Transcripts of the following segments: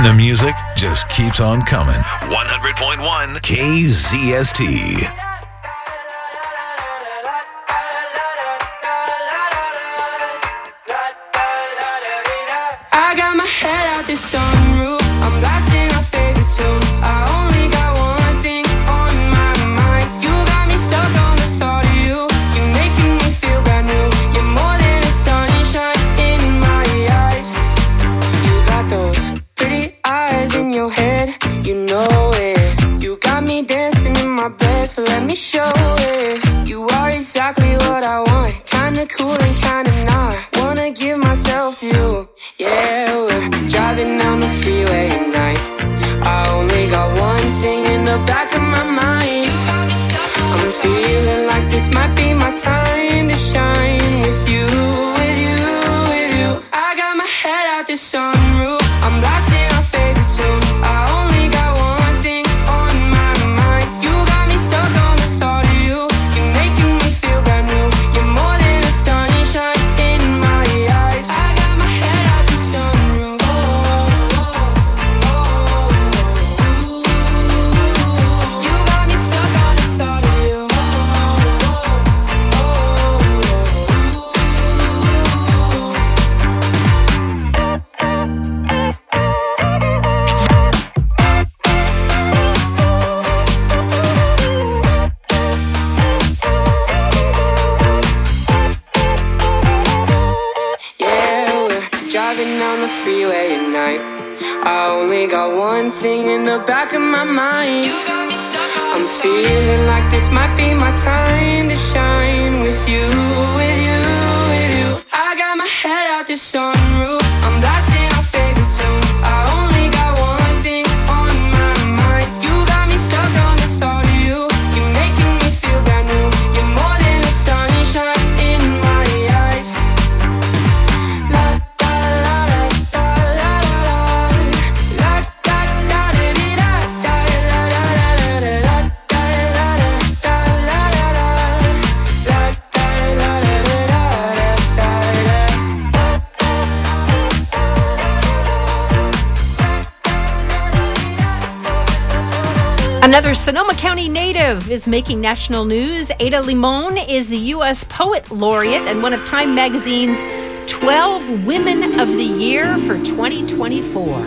the music just keeps on coming. 100.1 KZST. I got my head out the sunroof. I'm blasting our favorite tunes. I only got one thing on my mind. You got me stuck on the thought of you. You're making me feel brand new. You're more than a sunshine in my eyes. You got those pretty eyes in your head. You know it. You got me dancing in my bed, so let me show it. You are exactly what I want. Kinda cool and kinda not. Wanna give myself to you. Yeah, we're driving down the freeway at night. I only got one thing in the back of my mind. I'm feeling like this might be my time to shine with you, with you, with you. I got my head out the sunroof. I'm blasting our favorite tunes. I only got one thing on my mind. You got me stuck on the thought of you. You're making me feel brand new. You're more than a sunshine in my eyes. I got my head out the sunroof. You got me stuck on the thought of you. Yeah, we're driving down the freeway at night. I only got one thing in the back of my mind. I'm feeling like this might be my time to shine with you, with you, with you. I got my head out the sunroof. I'm blasting our favorite tunes. I only got one thing on my mind. You got me stuck on the thought of you. You're making me feel brand new. You're more than a sunshine in my eyes. La da la da da la da da. La da da da dee da da la da da da da la da la da da la da da. La da la da da da da Another Sonoma County native is making national news. Ada Limon is the U.S. Poet Laureate and one of Time Magazine's 12 Women of the Year for 2024.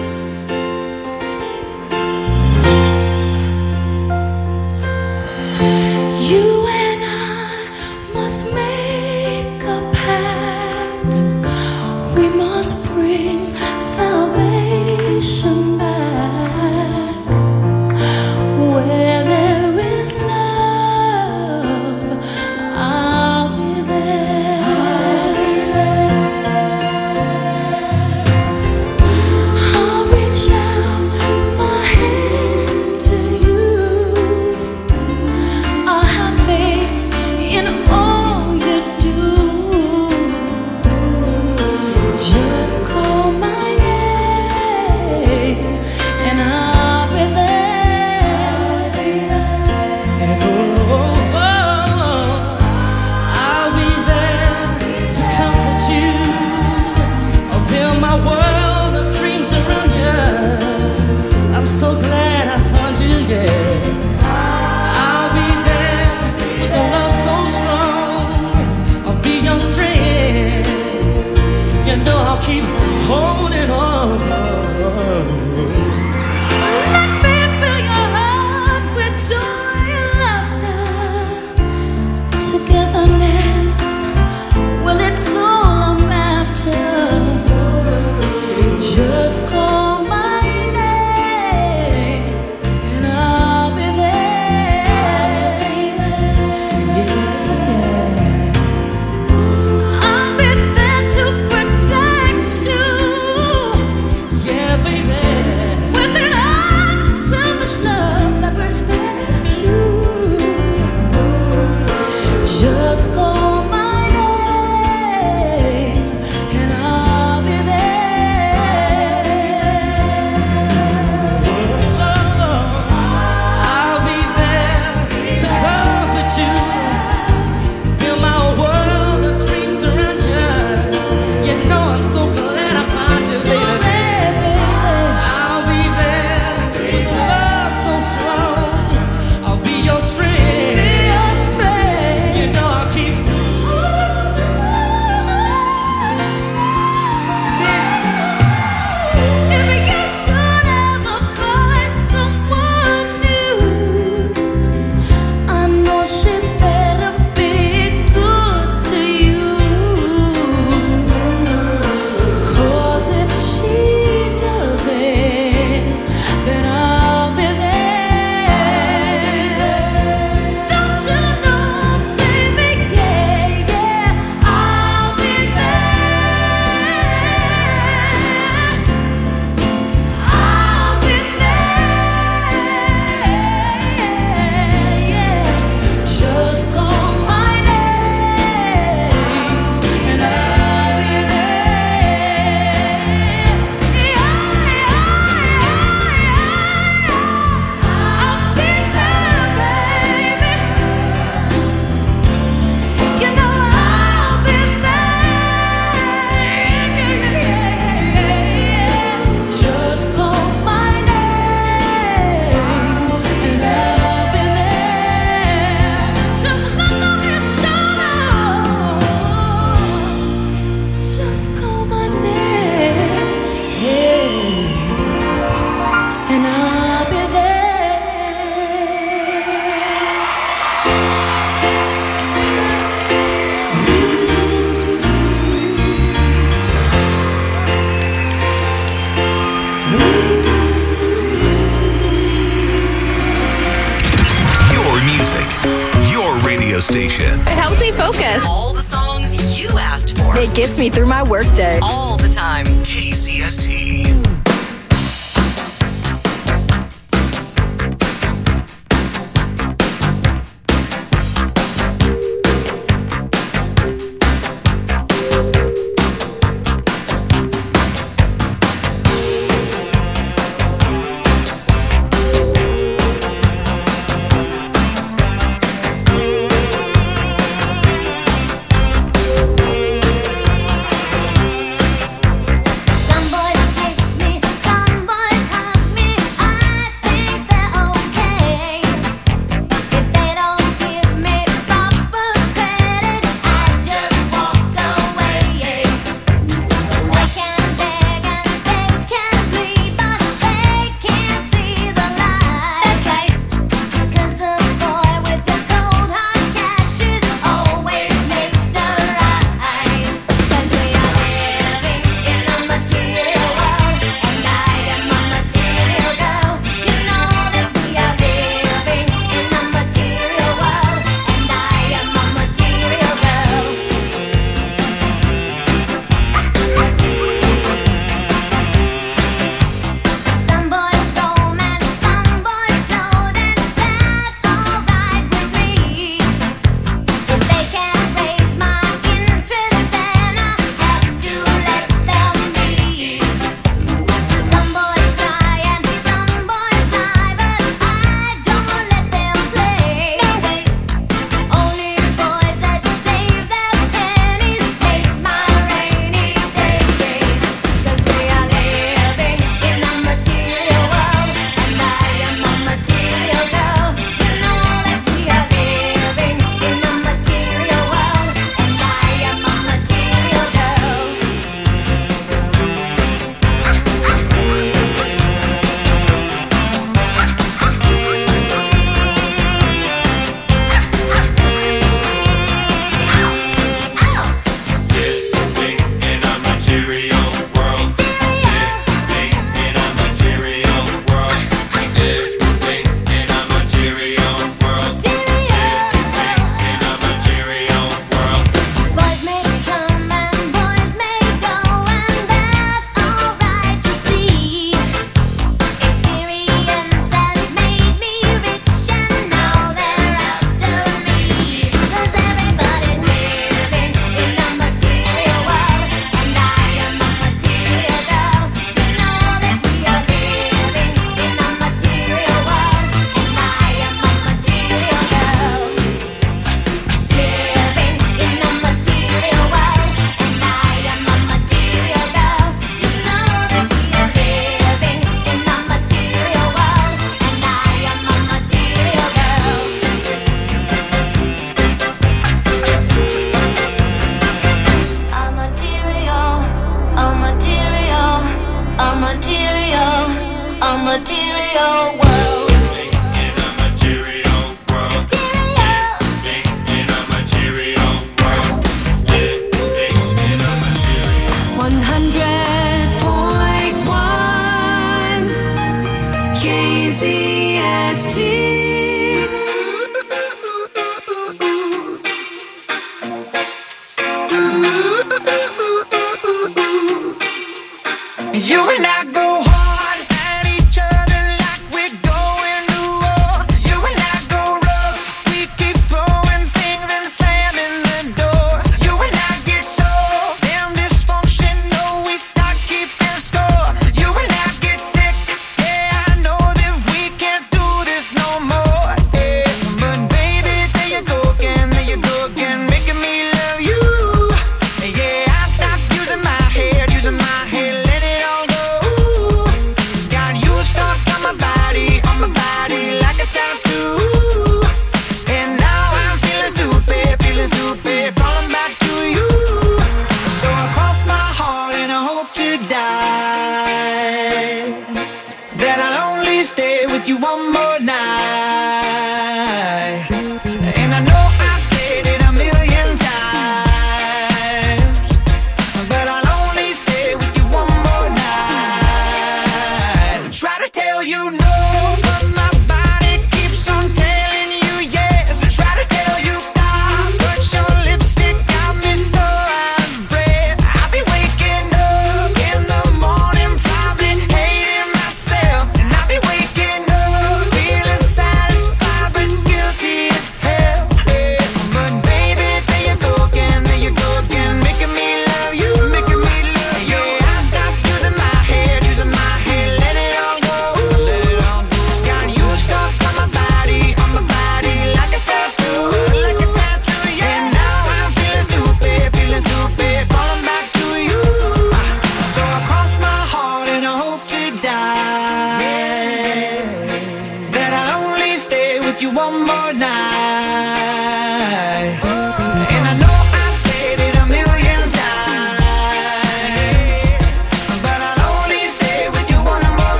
You and I must make a pact. We must bring salvation back. Where there is love, I'll be there. station. It helps me focus. All the songs you asked for. It gets me through my workday. All the time. KZST. Some boys kiss me, some boys hug me. I think they're okay. If they don't give me proper credit, I just walk away. They can beg and they can plead, but they can't see the light. That's right, 'cause the boy with the cold hard cash is always Mr. Right. 'Cause we are living in a material world, and I am a material girl. You know that we are living in a material world, and I am a material girl. Some boys romance, some boys slow dance. That's alright with me. If they can't raise my interest, then I have to let them be. Some boys try and some boys lie, but I don't let them play. Only boys that save their pennies make my rainy day gay. 'Cause we are living in a material world, and I am a material girl. You know that we are living in a material world, and I am a material girl. Living in a material world. Living in a material world. Living in a material world. Living in a material world. Boys may come and boys may go, and that's alright, you see. Experience has made me rich, and now they're after me. 'Cause everybody's living in a material world, and I am a material girl. You know that we are living in a material world, and I am a material girl. Living in a material world, and I am a material girl. You know that we are living in a material world, and I am a material girl. A material, a material, a material, a material world. Living in a material world. Material. Living in a material world. Living in a material 100.1 KZST. You and I go hard at each other like we're going to war. You and I go rough, we keep throwing things and slamming the doors. You and I get so damn dysfunctional, we start keeping score. You and I get sick, yeah, I know that we can't do this no more. Yeah, but baby, there you go again, making me love you. Yeah, I stopped using my head, let it all go. Got you stuck on my body like a tattoo. And now I'm feeling stupid, falling back to you. So I cross my heart and I hope to die that I'll only stay with you one more night. And I know I said it a million times, but I'll only stay with you one more night. Try to tell you no, but my body keeps on telling you yes. Try to tell you stop,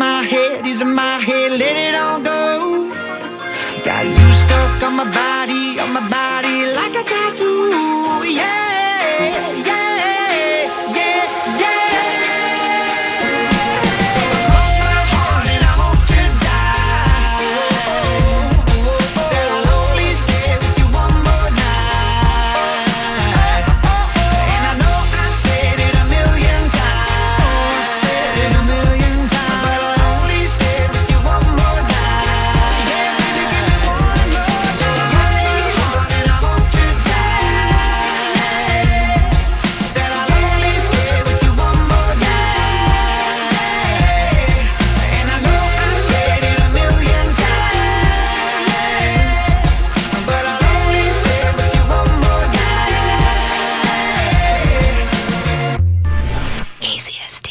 my head, let it all go. Got you stuck on my body like a tattoo. Yeah, yeah, yeah, yeah. So cross my heart and I hope to die that I'll only stay with you one more night. And I know I said it a million times, but I'll only stay with you one more night. Yeah, baby, give me one more. So cross my heart and I hope to die that I'll only stay with you one more night. And I know I said it a million times, but I'll only stay with you one more night. KZST.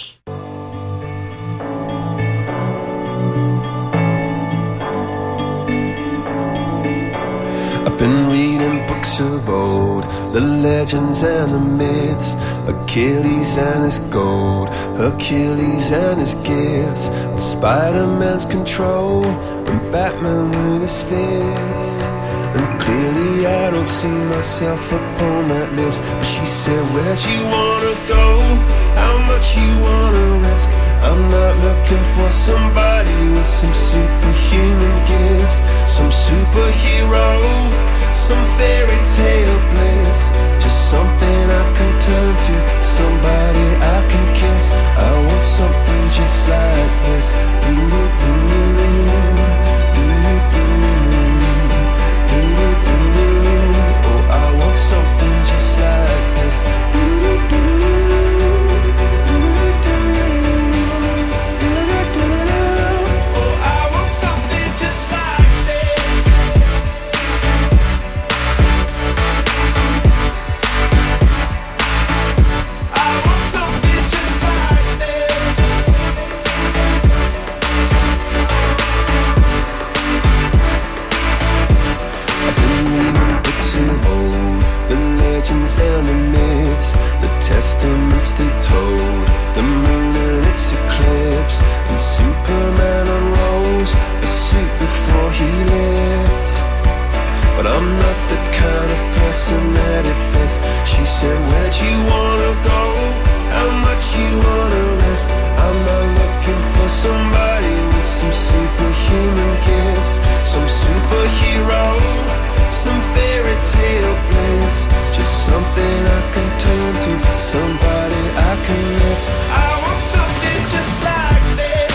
I've been reading books of old, the legends and the myths, Achilles and his gold, Hercules and his gifts, and Spider-Man's control, and Batman with his fist. And clearly I don't see myself upon that list. But she said, where'd you wanna go? How much you wanna risk? I'm not looking for somebody with some superhuman gifts, some superhero, some fairy tale bliss. Just something I can turn to, somebody I can kiss. I want something just like this. Oh, I want something just like this. Oh, I want something just like this. I want something just like this. I've been reading books of old, the legends and the myths, the testaments they told, the moon and its eclipse, and Superman unrolls a suit before he lived. But I'm not the kind of person that it fits. She said, where'd you wanna go? How much you wanna risk? I'm not looking for somebody with some superhuman gifts, some superhero, some fairy tale bliss. Just something I can turn to, somebody I can miss. I want something just like this.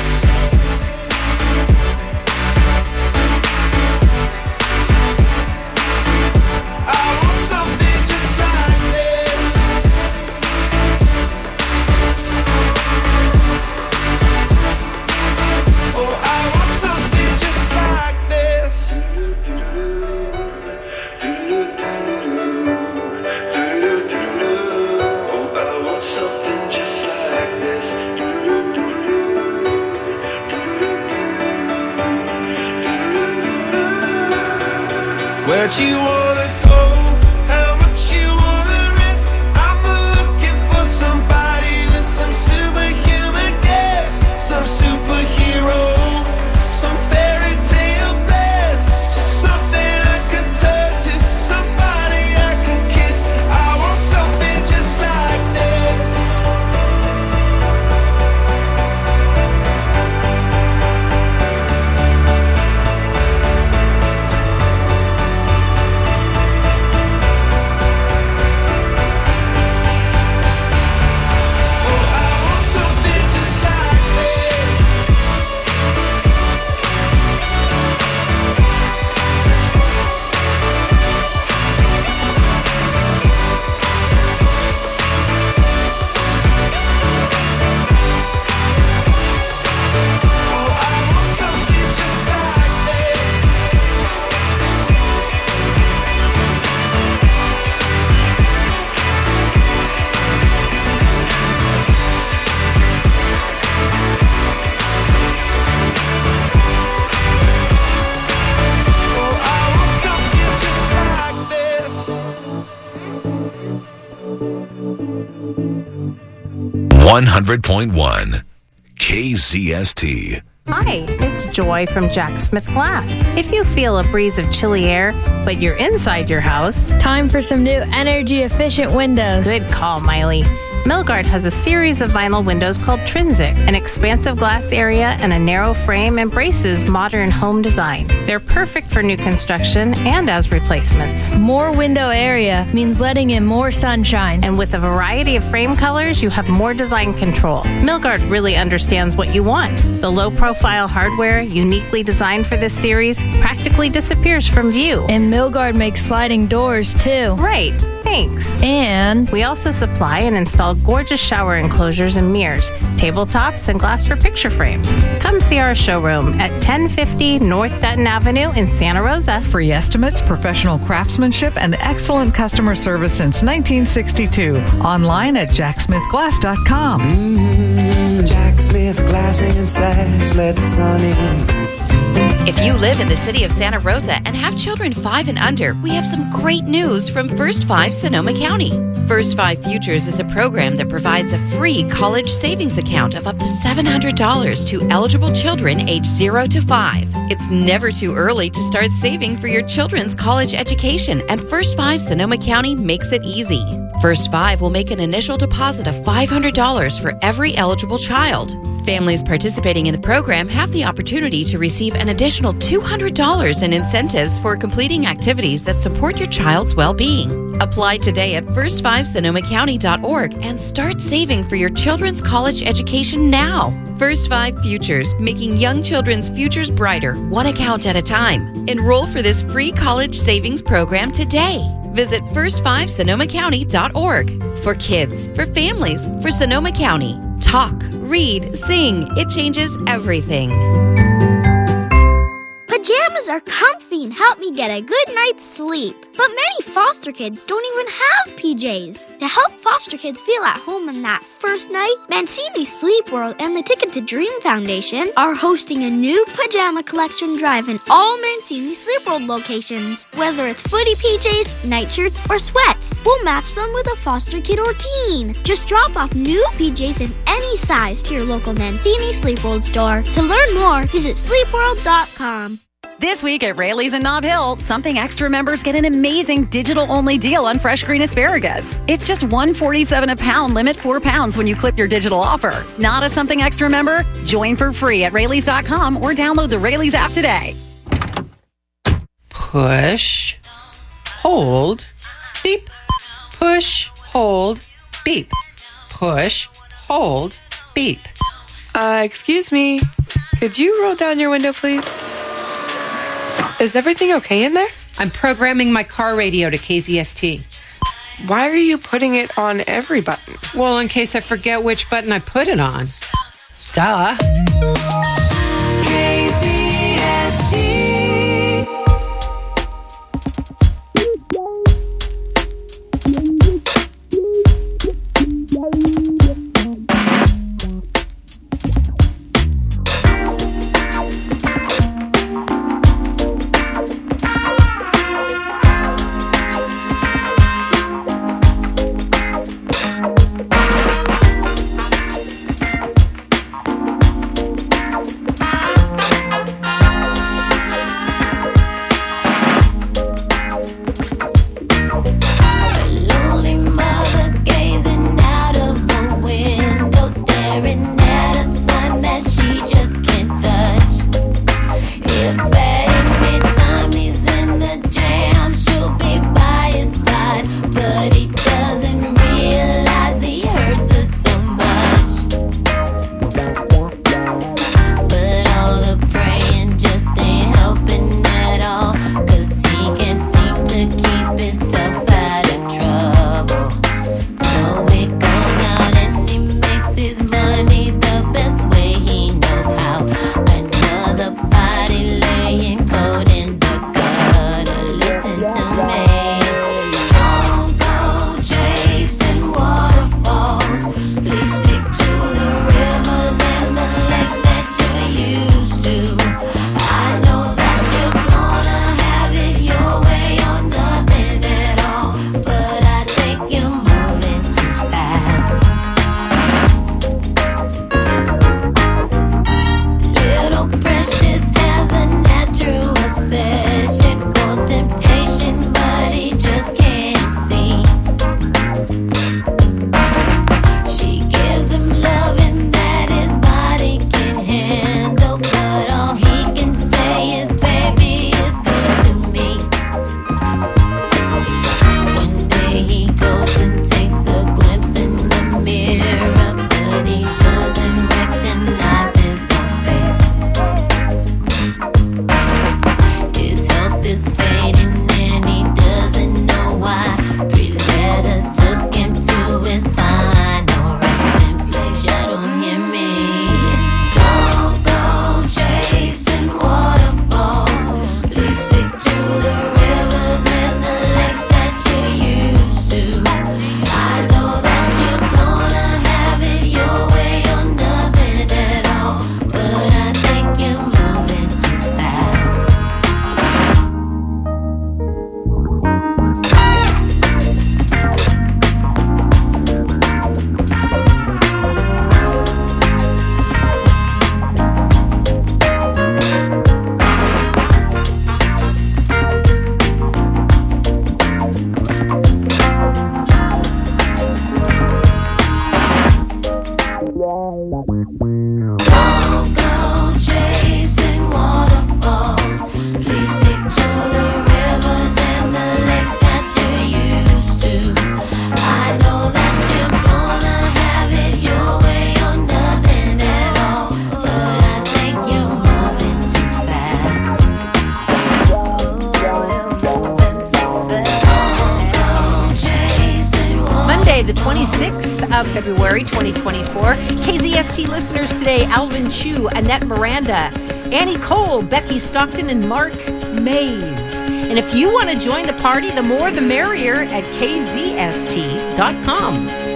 I want something just like this. Oh, I want something just like this. Oh, I want something just like this. Where'd you wanna go? How much you wanna risk? I'm not looking for somebody with some superhuman gifts, some superhero, some fairy tale bliss. Just something I can turn to, somebody I can kiss. I want something just like this. Oh, I want something just like this. Oh, I want something just like this. Oh, I want something just like this. 100.1 KZST. Hi, it's Joy from Jack Smith Glass. If you feel a breeze of chilly air, but you're inside your house, time for some new energy-efficient windows. Good call, Miley. Milgard has a series of vinyl windows called Trinsic. An expansive glass area and a narrow frame embraces modern home design. They're perfect for new construction and as replacements. More window area means letting in more sunshine. And with a variety of frame colors, you have more design control. Milgard really understands what you want. The low-profile hardware, uniquely designed for this series, practically disappears from view. And Milgard makes sliding doors, too. Right. Thanks. And we also supply and install gorgeous shower enclosures and mirrors, tabletops, and glass for picture frames. Come see our showroom at 1050 North Dutton Avenue in Santa Rosa. Free estimates, professional craftsmanship, and excellent customer service since 1962. Online at jacksmithglass.com. Jack Smith Glassing and Sass, let the sun in. If you live in the city of Santa Rosa and have children 5 and under, we have some great news from First 5 Sonoma County. First 5 Futures is a program that provides a free college savings account of up to $700 to eligible children age 0 to 5. It's never too early to start saving for your children's college education, and First 5 Sonoma County makes it easy. First 5 will make an initial deposit of $500 for every eligible child. Families participating in the program have the opportunity to receive an additional $200 in incentives for completing activities that support your child's well-being. Apply today at first5sonomacounty.org and start saving for your children's college education now. First 5 Futures, making young children's futures brighter, one account at a time. Enroll for this free college savings program today. Visit first5sonomacounty.org. For kids, for families, for Sonoma County. Talk, read, sing. It changes everything. Pajamas are comfy and help me get a good night's sleep. But many foster kids don't even have PJs. To help foster kids feel at home on that first night, Mancini Sleep World and the Ticket to Dream Foundation are hosting a new pajama collection drive in all Mancini Sleep World locations. Whether it's footy PJs, nightshirts, or sweats, we'll match them with a foster kid or teen. Just drop off new PJs in any size to your local Mancini Sleep World store. To learn more, visit sleepworld.com. This week at Rayleigh's in Nob Hill, Something Extra members get an amazing digital-only deal on fresh green asparagus. It's just $1.47 a pound, limit 4 pounds when you clip your digital offer. Not a Something Extra member? Join for free at Rayleigh's.com or download the Rayleigh's app today. Push, hold, beep. Push, hold, beep. Push, hold, beep. Excuse me. Could you roll down your window, please? Is everything okay in there? I'm programming my car radio to KZST. Why are you putting it on every button? Well, in case I forget which button I put it on. Duh. KZST. of February 2024. KZST listeners today, Alvin Chu, Annette Miranda, Annie Cole, Becky Stockton, and Mark Mays. And if you want to join the party, the more the merrier at kzst.com.